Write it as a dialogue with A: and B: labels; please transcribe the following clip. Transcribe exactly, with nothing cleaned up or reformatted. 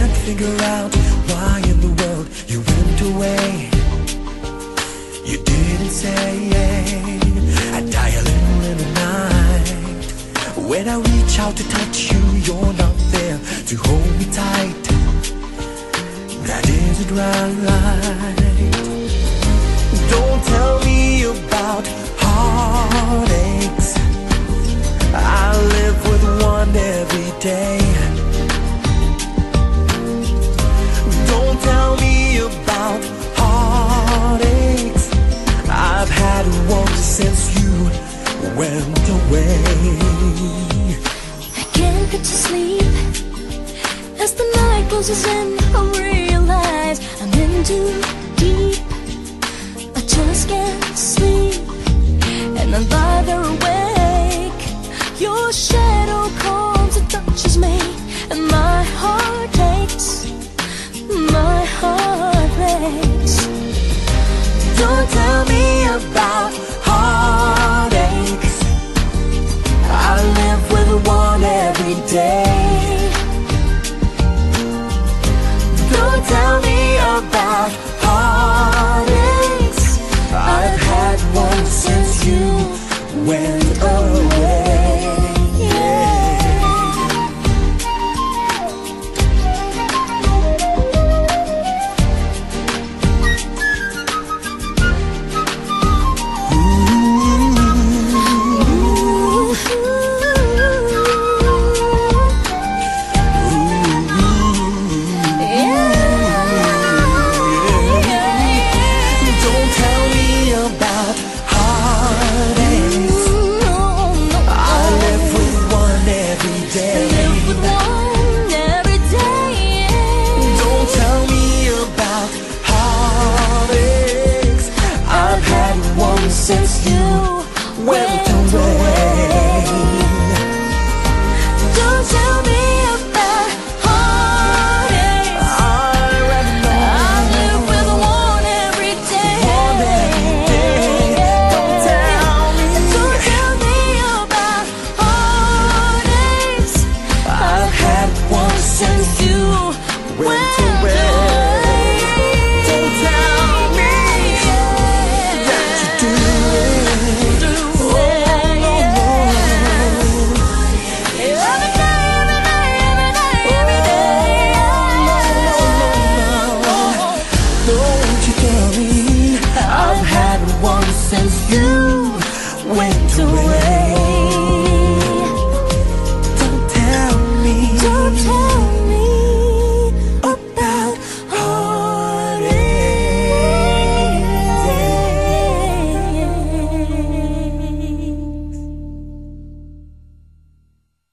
A: can't figure out why in the world you went away. You didn't say I'd die a little in the night. When I reach out to touch you, you're not there to hold me tight. That isn't right. Don't tell me about heartaches. I live with one every day. Don't tell me about heartaches. I've had one since you went away.
B: I can't get to sleep as the night closes in. I realize I'm in too deep. I just can't sleep, and I'm either awake. Your shadow comes and touches me, and my heart aches. My heart breaks. Don't tell me about heartaches. I live with one every day. Don't tell me about heartaches. I've had one since you went away. Since you went away. Don't tell me about heartaches. I live with one every day. One every day. Don't tell me. Don't tell me about heartaches. I've had one since you went away.